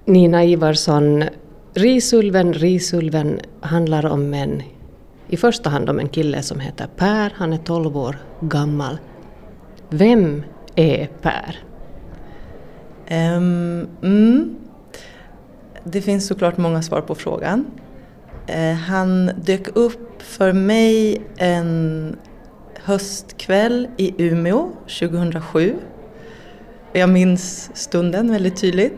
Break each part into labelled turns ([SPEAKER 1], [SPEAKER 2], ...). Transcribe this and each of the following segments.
[SPEAKER 1] Nina Ivarsson, Risulven handlar om i första hand om en kille som heter Per. Han är 12 år gammal. Vem är Per?
[SPEAKER 2] Det finns såklart många svar på frågan. Han dök upp för mig en höstkväll i Umeå 2007. Jag minns stunden väldigt tydligt.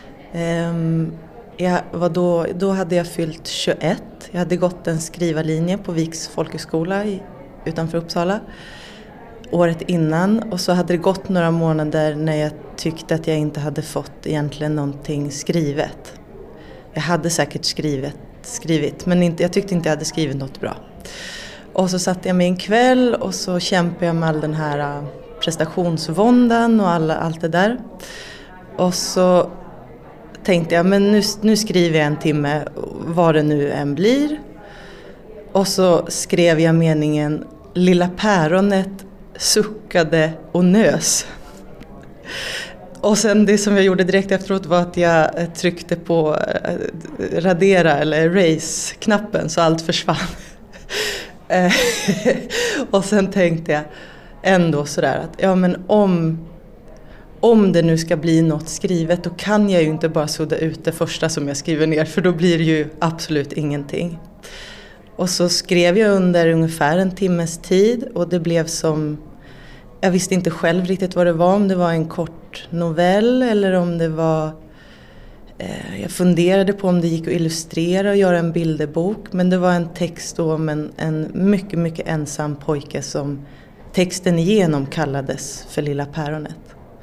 [SPEAKER 2] Då hade jag fyllt 21. Jag hade gått en skrivarlinje på Viks folkhögskola utanför Uppsala året innan. Och så hade det gått några månader när jag tyckte att jag inte hade fått egentligen någonting skrivet. Jag hade säkert skrivit men jag tyckte inte jag hade skrivit något bra. Och så satt jag mig en kväll och så kämpade jag med all den här prestationsvåndan och allt det där. Och så tänkte jag, men nu skriver jag en timme, vad det nu än blir. Och så skrev jag meningen, lilla päronet suckade och nös. Och sen det som jag gjorde direkt efteråt var att jag tryckte på radera eller erase-knappen så allt försvann. Och sen tänkte jag ändå sådär att ja, men om det nu ska bli något skrivet, då kan jag ju inte bara sudda ut det första som jag skriver ner, för då blir det ju absolut ingenting. Och så skrev jag under ungefär en timmes tid och det blev som, jag visste inte själv riktigt vad det var, om det var en kort novell eller om det var, jag funderade på om det gick att illustrera och göra en bilderbok, men det var en text om en mycket, mycket ensam pojke som texten igenom kallades för lilla päronet.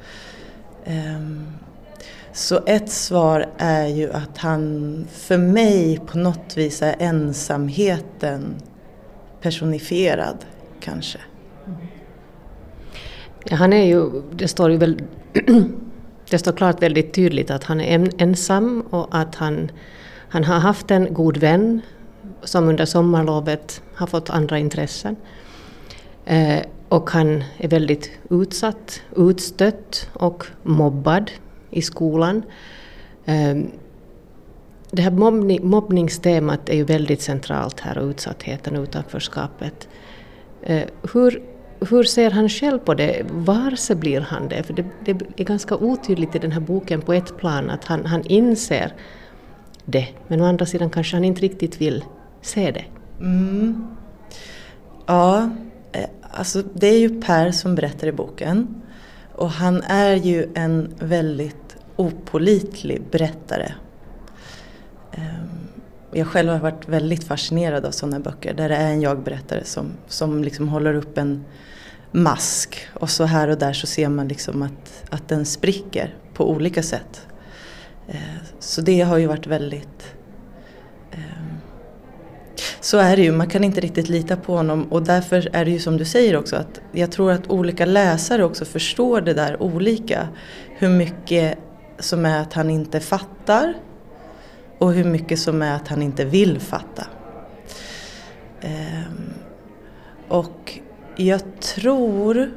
[SPEAKER 2] Så ett svar är ju att han för mig på något vis är ensamheten personifierad kanske.
[SPEAKER 1] Ja, han är ju, det står klart väldigt tydligt att han är ensam och att han har haft en god vän som under sommarlovet har fått andra intressen. Och han är väldigt utsatt, utstött och mobbad i skolan. Det här mobbningstemat är ju väldigt centralt här, och utsattheten och utanförskapet. Hur ser han själv på det? Varför blir han det? För det är ganska otydligt i den här boken på ett plan att han inser det. Men å andra sidan kanske han inte riktigt vill se det.
[SPEAKER 2] Ja, alltså det är ju Per som berättar i boken. Och han är ju en väldigt opålitlig berättare. Jag själv har varit väldigt fascinerad av sådana böcker där det är en jag-berättare som liksom håller upp en mask. Och så här och där så ser man liksom att den spricker på olika sätt. Så det har ju varit väldigt... Så är det ju, man kan inte riktigt lita på honom, och därför är det ju som du säger också att jag tror att olika läsare också förstår det där olika. Hur mycket som är att han inte fattar och hur mycket som är att han inte vill fatta. Och jag tror...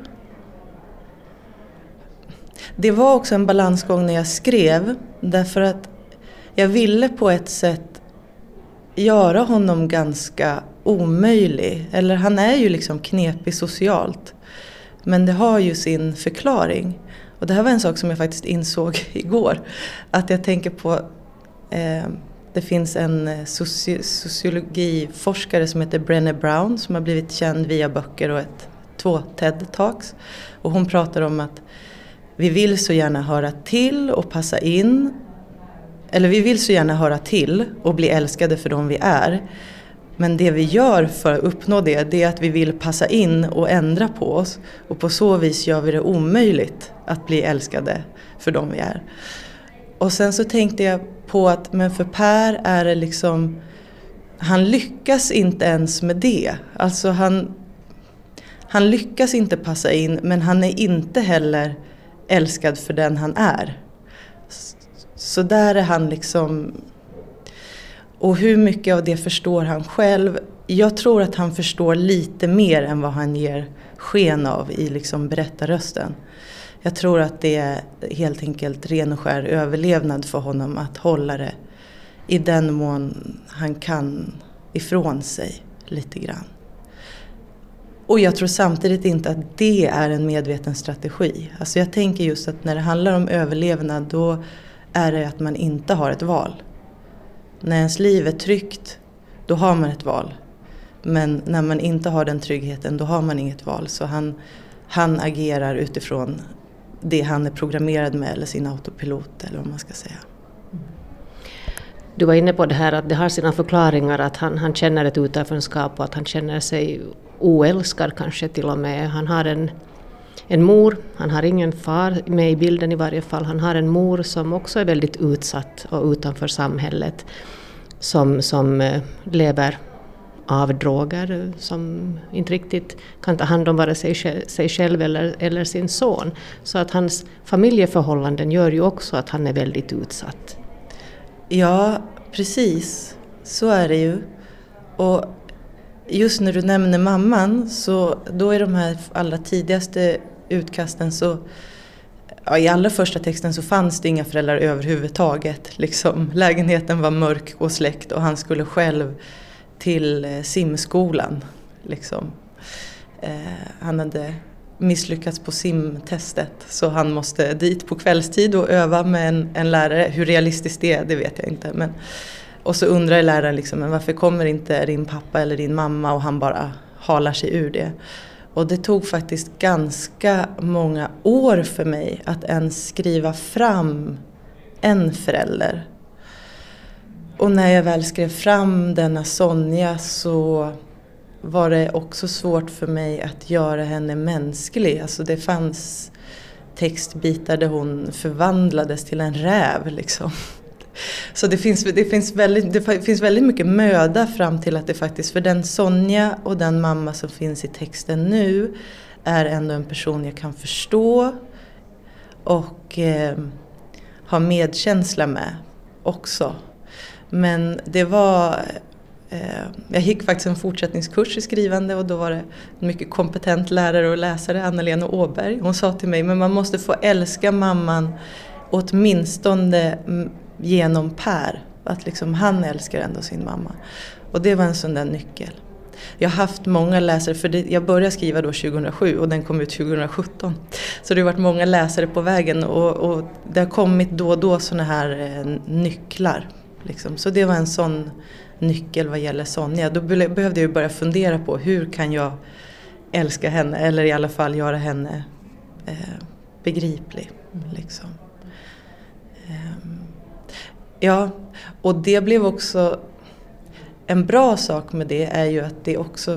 [SPEAKER 2] Det var också en balansgång när jag skrev, därför att jag ville på ett sätt göra honom ganska omöjlig. Eller han är ju liksom knepig socialt. Men det har ju sin förklaring. Och det här var en sak som jag faktiskt insåg igår. Att jag tänker på... det finns en sociologiforskare som heter Brené Brown som har blivit känd via böcker och 2 TED-talks. Och hon pratar om att vi vill så gärna höra till och passa in. Eller vi vill så gärna höra till och bli älskade för dem vi är. Men det vi gör för att uppnå det är att vi vill passa in och ändra på oss. Och på så vis gör vi det omöjligt att bli älskade för dem vi är. Och sen så tänkte jag på att men för Per är det liksom... Han lyckas inte ens med det. Alltså han lyckas inte passa in, men han är inte heller älskad för den han är. Så där är han liksom... Och hur mycket av det förstår han själv? Jag tror att han förstår lite mer än vad han ger sken av i liksom berättarrösten. Jag tror att det är helt enkelt ren och skär överlevnad för honom att hålla det i den mån han kan ifrån sig lite grann. Och jag tror samtidigt inte att det är en medveten strategi. Alltså jag tänker just att när det handlar om överlevnad, då är det att man inte har ett val. När ens liv är tryggt, då har man ett val. Men när man inte har den tryggheten, då har man inget val. Så han agerar utifrån det han är programmerad med, eller sin autopilot, eller vad man ska säga.
[SPEAKER 1] Du var inne på det här att det har sina förklaringar, att han känner ett utanförskap och att han känner sig oälskad kanske till och med. Han har en mor, han har ingen far med i bilden i varje fall. Han har en mor som också är väldigt utsatt och utanför samhället, som lever av droger, som inte riktigt kan ta hand om vare sig själv eller sin son. Så att hans familjeförhållanden gör ju också att han är väldigt utsatt.
[SPEAKER 2] Ja, precis. Så är det ju. Och just när du nämner mamman, så då är de här allra tidigaste utkasten så... Ja, i allra första texten så fanns det inga föräldrar överhuvudtaget. Liksom, lägenheten var mörk och släckt och han skulle själv till simskolan. Liksom. Han hade misslyckats på simtestet, så han måste dit på kvällstid och öva med en lärare. Hur realistiskt det är, det vet jag inte. Men, och så undrar läraren liksom, men varför kommer inte din pappa eller din mamma, och han bara halar sig ur det. Och det tog faktiskt ganska många år för mig att ens skriva fram en förälder. Och när jag väl skrev fram denna Sonja, så var det också svårt för mig att göra henne mänsklig. Alltså det fanns textbitar där hon förvandlades till en räv liksom. Så det finns väldigt mycket möda fram till att det faktiskt, för den Sonja och den mamma som finns i texten nu är ändå en person jag kan förstå och ha medkänsla med också. Men det var... Jag gick faktiskt en fortsättningskurs i skrivande, och då var det en mycket kompetent lärare och läsare, Anna-Lena Åberg. Hon sa till mig, men man måste få älska mamman åtminstone genom Per. Att liksom han älskar ändå sin mamma. Och det var en sån där nyckel. Jag har haft många läsare, för jag började skriva då 2007 och den kom ut 2017. Så det har varit många läsare på vägen, och det har kommit då och då såna här nycklar. Liksom. Så det var en sån nyckel vad gäller Sonja. Då behövde jag ju börja fundera på hur kan jag älska henne, eller i alla fall göra henne begriplig. Liksom. Ja, och det blev också en bra sak med det, är ju att det också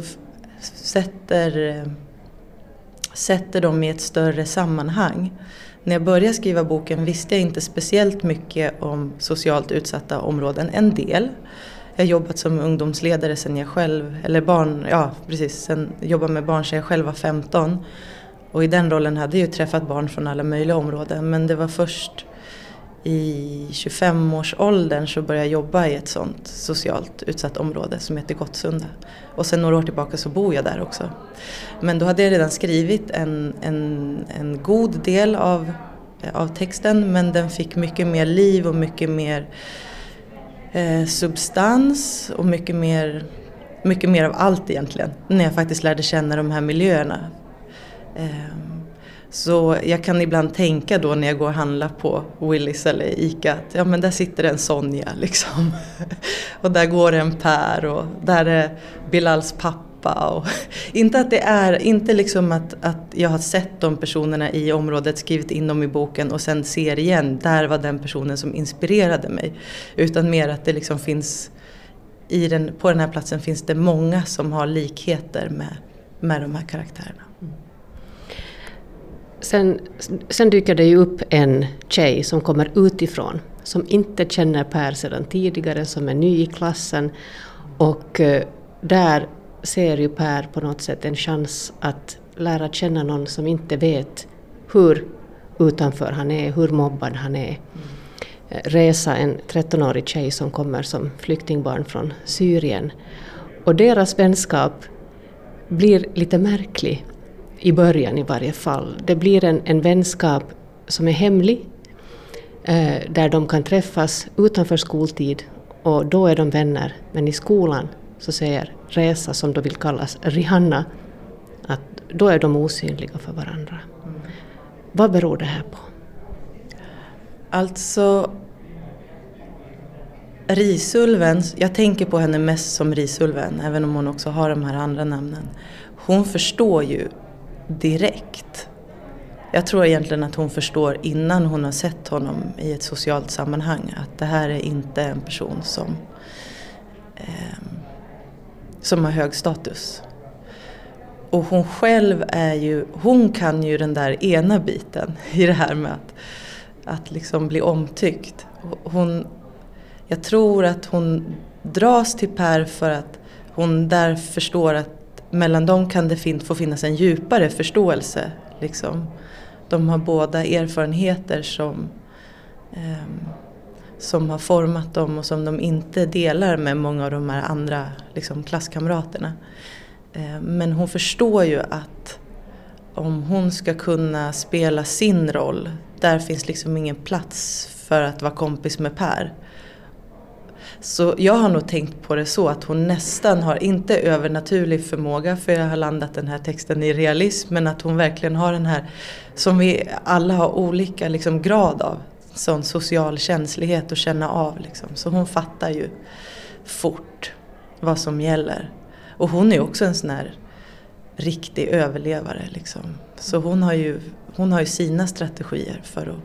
[SPEAKER 2] sätter dem i ett större sammanhang. När jag började skriva boken visste jag inte speciellt mycket om socialt utsatta områden. En del. Jag har jobbat som ungdomsledare sen jag själv, sen jobbade med barn sedan jag själv var 15. Och i den rollen hade jag ju träffat barn från alla möjliga områden. Men det var först i 25-årsåldern så började jag jobba i ett sånt socialt utsatt område som heter Gottsunda. Och sen några år tillbaka så bor jag där också. Men då hade jag redan skrivit en god del av texten, men den fick mycket mer liv och mycket mer substans och mycket mer av allt egentligen. När jag faktiskt lärde känna de här miljöerna. Så jag kan ibland tänka då när jag går och handlar på Willys eller Ica att ja, men där sitter en Sonja liksom. Och där går en Per, och där är Bilals pappa. Och inte att det är, inte liksom att jag har sett de personerna i området, skrivit in dem i boken och sen ser igen, där var den personen som inspirerade mig. Utan mer att det liksom finns, på den här platsen finns det många som har likheter med de här karaktärerna.
[SPEAKER 1] Sen dyker det ju upp en tjej som kommer utifrån, som inte känner Per sedan tidigare, som är ny i klassen, och där ser ju Per på något sätt en chans att lära känna någon som inte vet hur utanför han är, hur mobbad han är. Resa, en 13-årig tjej som kommer som flyktingbarn från Syrien, och deras vänskap blir lite märklig. i början i varje fall. Det blir en vänskap som är hemlig, där de kan träffas utanför skoltid och då är de vänner. Men i skolan så säger Reza, som då vill kallas Rihanna, att då är de osynliga för varandra. Vad beror det här på?
[SPEAKER 2] Alltså, Risulven, jag tänker på henne mest som Risulven, även om hon också har de här andra namnen. Hon förstår ju direkt. Jag tror egentligen att hon förstår innan hon har sett honom i ett socialt sammanhang att det här är inte en person som har hög status. Och hon själv hon kan ju den där ena biten i det här med att liksom bli omtyckt. Jag tror att hon dras till Per för att hon där förstår att mellan dem kan det få finnas en djupare förståelse. Liksom. De har båda erfarenheter som har format dem och som de inte delar med många av de här andra liksom, klasskamraterna. Men hon förstår ju att om hon ska kunna spela sin roll, där finns liksom ingen plats för att vara kompis med Per. Så jag har nog tänkt på det så att hon nästan har inte övernaturlig förmåga, för jag har landat den här texten i realism, men att hon verkligen har den här som vi alla har olika liksom, grad av, sån social känslighet att känna av. Liksom. Så hon fattar ju fort vad som gäller. Och hon är också en sån här riktig överlevare. Liksom. Så hon har ju sina strategier för att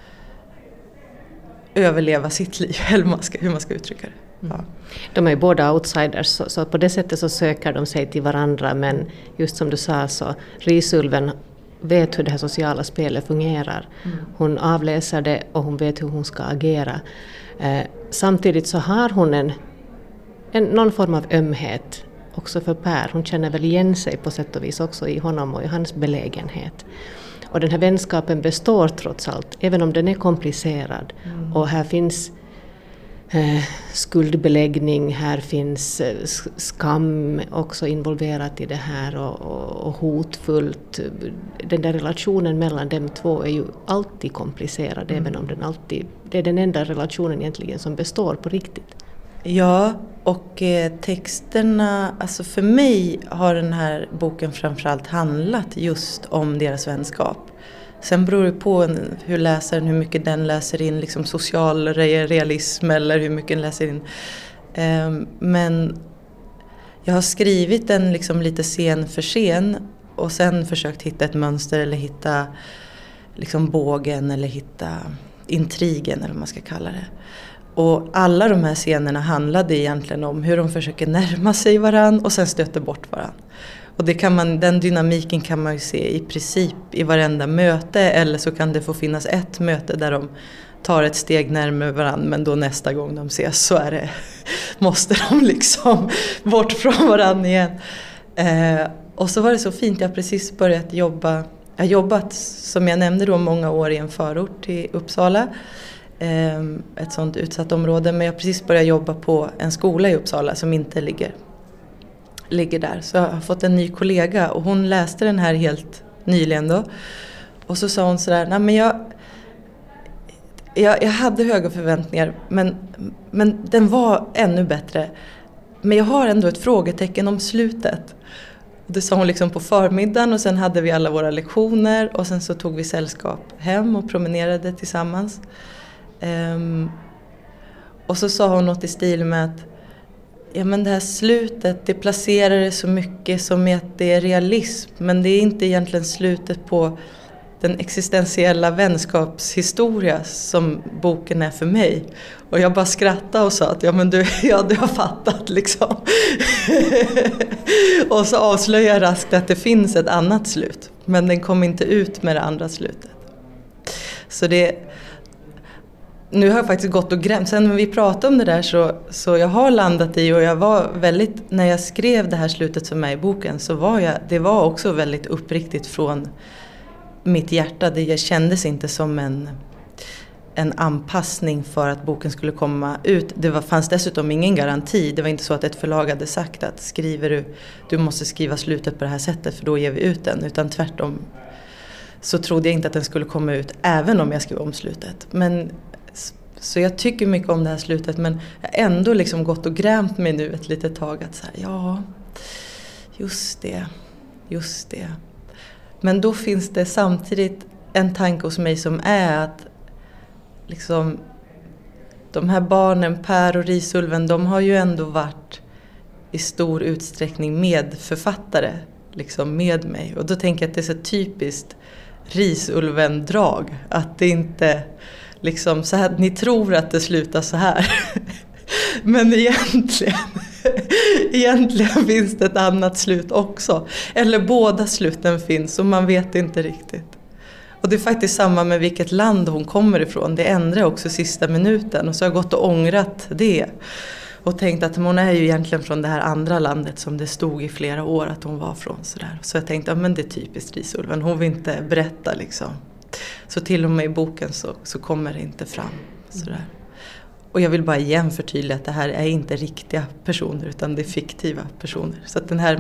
[SPEAKER 2] överleva sitt liv, eller hur man ska uttrycka det. Ja.
[SPEAKER 1] De är ju båda outsiders, så på det sättet så söker de sig till varandra, men just som du sa så Risulven vet hur det här sociala spelet fungerar. Hon avläser det och hon vet hur hon ska agera. Samtidigt så har hon någon form av ömhet också för Per. Hon känner väl igen sig på sätt och vis också i honom och i hans belägenhet. Och den här vänskapen består trots allt, även om den är komplicerad. Och här finns skuldbeläggning, här finns skam också involverat i det här och hotfullt. Den där relationen mellan dem två är ju alltid komplicerad, även om det är den enda relationen egentligen som består på riktigt.
[SPEAKER 2] Ja, och texterna, alltså för mig har den här boken framförallt handlat just om deras vänskap. Sen beror det på hur mycket den läser in liksom social realism eller hur mycket den läser in. Men jag har skrivit den liksom lite scen för scen och sen försökt hitta ett mönster eller hitta liksom bågen eller hitta intrigen eller vad man ska kalla det. Och alla de här scenerna handlade egentligen om hur de försöker närma sig varann och sen stöter bort varann. Och den dynamiken kan man ju se i princip i varenda möte, eller så kan det få finnas ett möte där de tar ett steg närmare varandra, men då nästa gång de ses så måste de liksom bort från varandra igen. Och så var det så fint, jag har precis börjat jobba. Jag har jobbat, som jag nämnde då, många år i en förort i Uppsala. Ett sånt utsatt område, men jag har precis börjat jobba på en skola i Uppsala som inte ligger där. Så jag har fått en ny kollega och hon läste den här helt nyligen då. Och så sa hon sådär, nej men jag hade höga förväntningar, men den var ännu bättre. Men jag har ändå ett frågetecken om slutet. Det sa hon liksom på förmiddagen och sen hade vi alla våra lektioner och sen så tog vi sällskap hem och promenerade tillsammans. Och så sa hon något i stil med att men det här slutet, det placerar det så mycket som att det är realism, men det är inte egentligen slutet på den existentiella vänskapshistoria som boken är för mig. Och jag bara skrattade och sa att du har fattat liksom. Och så avslöjar jag raskt att det finns ett annat slut, men den kom inte ut med det andra slutet. Så nu har jag faktiskt gått och grämt. Sen när vi pratade om det där så jag har landat i, och jag var väldigt, när jag skrev det här slutet som är i boken, så det var också väldigt uppriktigt från mitt hjärta. Det kändes inte som en anpassning för att boken skulle komma ut. Fanns dessutom ingen garanti. Det var inte så att ett förlag hade sagt att skriver du måste skriva slutet på det här sättet för då ger vi ut den. Utan tvärtom så trodde jag inte att den skulle komma ut även om jag skrev om slutet. Så jag tycker mycket om det här slutet, men jag har ändå liksom gått och grämt mig nu ett litet tag att så här, ja, just det. Men då finns det samtidigt en tanke hos mig som är att liksom, de här barnen, Per och Risulven, de har ju ändå varit i stor utsträckning medförfattare liksom med mig. Och då tänker jag att det är så typiskt Risulven-drag. Att det inte liksom så här, ni tror att det slutar så här. Men egentligen finns det ett annat slut också. Eller båda sluten finns och man vet inte riktigt. Och det är faktiskt samma med vilket land hon kommer ifrån. Det ändrar också sista minuten. Och så har jag gått och ångrat det. Och tänkt att hon är ju egentligen från det här andra landet som det stod i flera år att hon var från. Så jag tänkte, ja men det är typiskt Risulven. Hon vill inte berätta liksom. Så till och med i boken så kommer det inte fram. Sådär. Och jag vill bara igen förtydliga att det här är inte riktiga personer utan det är fiktiva personer. Så att den här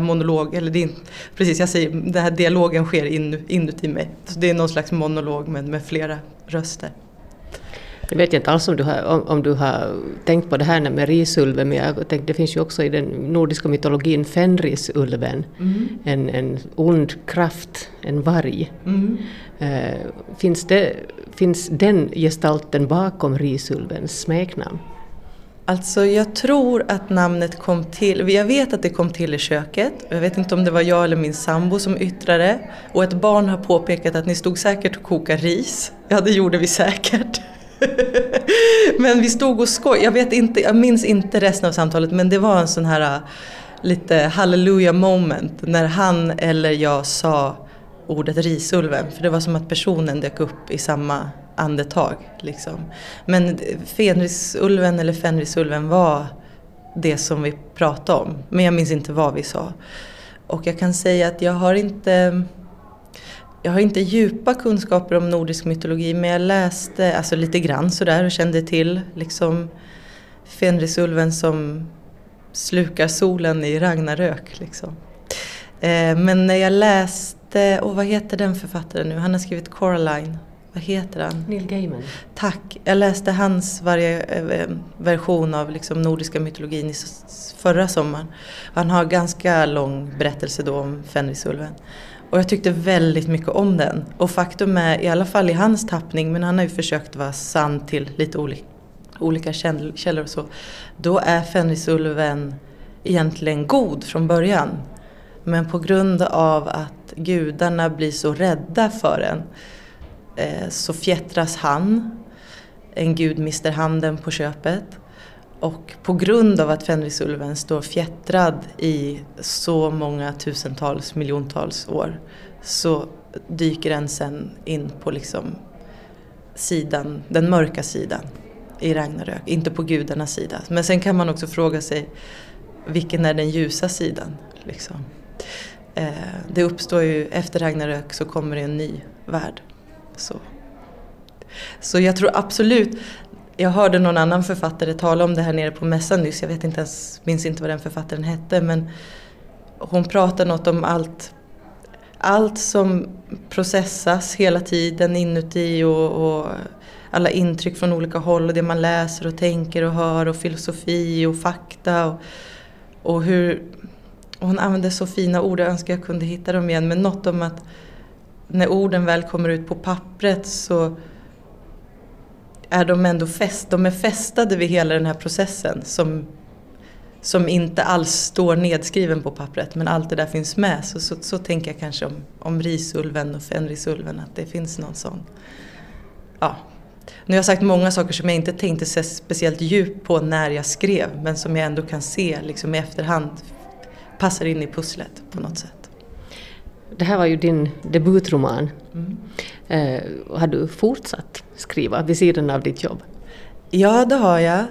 [SPEAKER 2] den här dialogen sker inuti mig. Så det är någon slags monolog med flera röster.
[SPEAKER 1] Jag vet inte alls om du har tänkt på det här med Risulven, men jag tänkte det finns ju också i den nordiska mytologin Fenrisulven, en ond kraft, en varg. Finns den gestalten bakom Risulvens smeknamn?
[SPEAKER 2] Alltså jag tror att namnet kom till, jag vet att det kom till i köket. Jag vet inte om det var jag eller min sambo som yttrade. Och ett barn har påpekat att ni stod säkert och kokade ris. Ja, det gjorde vi säkert. Men vi stod och jag minns inte resten av samtalet, men det var en sån här lite hallelujah moment när han eller jag sa ordet Risulven, för det var som att personen dök upp i samma andetag liksom. Men Fenrisulven eller Fenrisulven var det som vi pratade om, men jag minns inte vad vi sa. Och jag kan säga att jag har inte djupa kunskaper om nordisk mytologi, men jag läste alltså lite grann sådär och kände till liksom Fenrisulven som slukar solen i Ragnarök liksom. Men när jag läste, vad heter den författaren nu? Han har skrivit Coraline. Vad heter han?
[SPEAKER 1] Neil Gaiman.
[SPEAKER 2] Tack. Jag läste hans version av liksom nordiska mytologin förra sommaren. Han har ganska lång berättelse då om Fenrisulven. Och jag tyckte väldigt mycket om den. Och faktum är, i alla fall i hans tappning, men han har ju försökt vara sann till lite olika källor och så. Då är Fenrisulven egentligen god från början. Men på grund av att gudarna blir så rädda för en så fjättras han. En gud mister handen på köpet. Och på grund av att Fenrisulven står fjättrad i så många tusentals, miljontals år, så dyker den sen in på liksom sidan, den mörka sidan i Ragnarök, inte på gudarnas sida. Men sen kan man också fråga sig, vilken är den ljusa sidan liksom? Det uppstår ju, efter Ragnarök så kommer det en ny värld. Så jag tror absolut, jag hörde någon annan författare tala om det här nere på mässan nyss. Jag minns inte vad den författaren hette, men hon pratar något om allt som processas hela tiden inuti och alla intryck från olika håll och det man läser och tänker och hör och filosofi och fakta och hur, och hon använder så fina ord, jag önskar jag kunde hitta dem igen, men något om att när orden väl kommer ut på pappret så är de ändå fästade vid hela den här processen som inte alls står nedskriven på pappret, men allt det där finns med. Så tänker jag kanske om Risulven och Fenrisulven, att det finns någon sån. Ja. Nu har jag sagt många saker som jag inte tänkte se speciellt djup på när jag skrev, men som jag ändå kan se liksom i efterhand passar in i pusslet på något sätt.
[SPEAKER 1] Det här var ju din debutroman. Har du fortsatt skriva vid sidan av ditt jobb?
[SPEAKER 2] Ja, det har jag.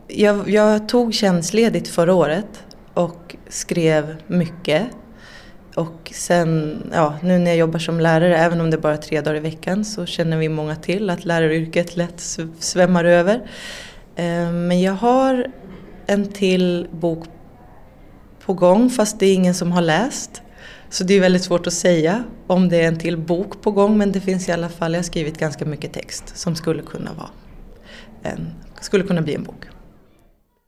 [SPEAKER 2] Jag tog tjänstledigt förra året och skrev mycket. Och sen, nu när jag jobbar som lärare, även om det bara är 3 dagar i veckan, så känner vi många till att läraryrket lätt svämmar över. Men jag har en till bok på gång, fast det är ingen som har läst. Så det är väldigt svårt att säga om det är en till bok på gång, men det finns i alla fall, jag har skrivit ganska mycket text som skulle kunna bli en bok.